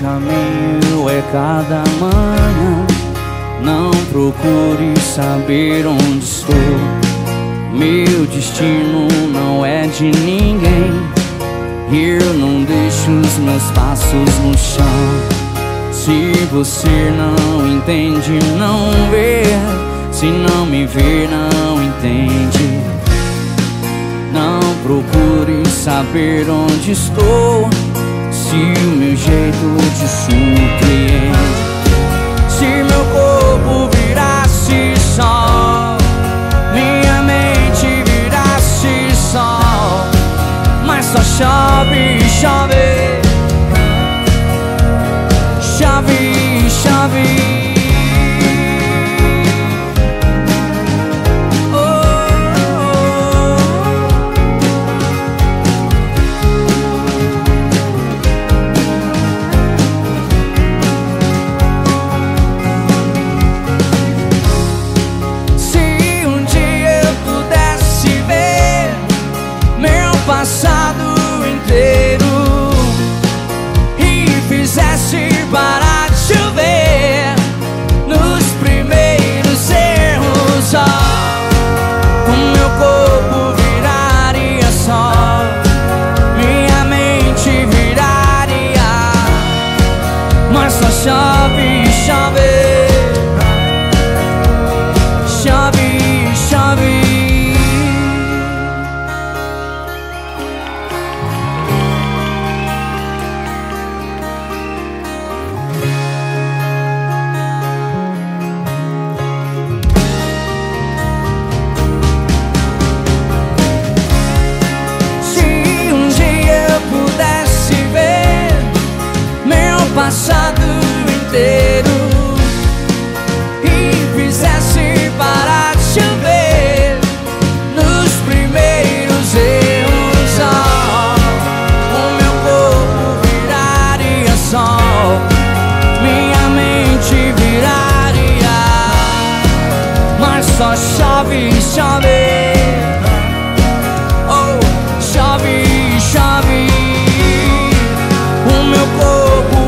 caminho é cada manhã. Não procure saber onde estou. Meu destino não é de ninguém. Eu não deixo os meus passos no chão. Se você não entende, não vê. Se não me vê, não entende. Não procure saber onde estou. Se o meu jeito te surpreende. Se meu corpo virasse sol, minha mente virasse sol, mas só chove, chove, chove, chove. Passado inteiro e fizesse parar de chover nos primeiros erros, o meu corpo viraria sol, minha mente viraria, mas só chove, chove, chove, chove. Passado inteiro e fizesse parar de chover nos primeiros erros, o meu corpo viraria sol, minha mente viraria, mas só chove, chove, oh, chove, chove, o meu corpo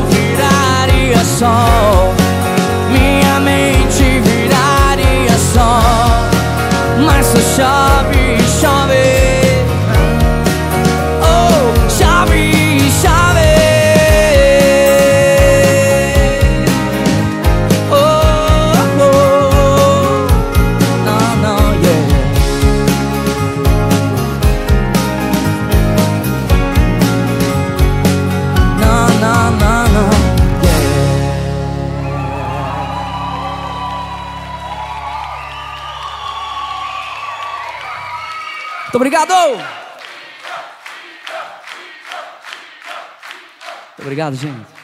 sol, minha mente viraria sol, mas só chove, chove, oh, chove, chove, oh, oh, no, no, yeah. No, no, no, no. Muito obrigado! Muito obrigado, gente.